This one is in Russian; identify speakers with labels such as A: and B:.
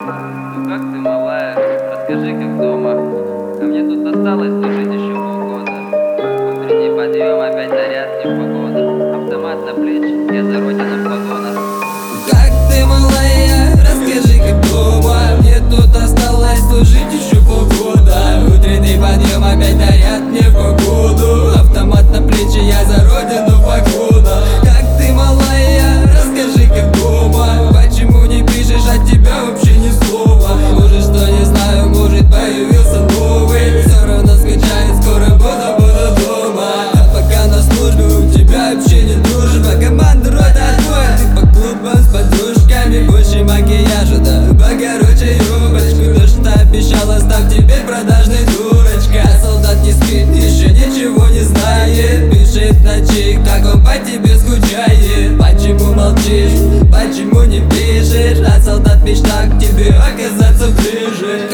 A: Ну как ты, малая? Расскажи, как дома. А мне тут осталось служить еще полгода. Утренний подъем, опять заряд, не погода. Автомат на плечи, я за родину в погонах.
B: Как ты, малая? Расскажи, как дома. Мне тут осталось служить еще полгода. Утренний подъем, опять заряд, не в погоду. Автомат на плечи, я за родину в погонах. Как ты, малая? Расскажи, как дома. Почему не пишешь от тебя вообще ни слова? Может, что не знаю, может, появился новый. Все равно скучаю, скоро буду дома. А пока на службе у тебя вообще не дружба. Команда рота твоя, ты по клубам с подружками. Больше макияжа, да покороче юбочку. То, что обещала, став теперь продажной дурочка. Солдат не спит, еще ничего не знает. Пишет в ночи, как он по тебе скучает. Почему молчишь, почему не пишешь? А солдат мечта к тебе оказаться ближе.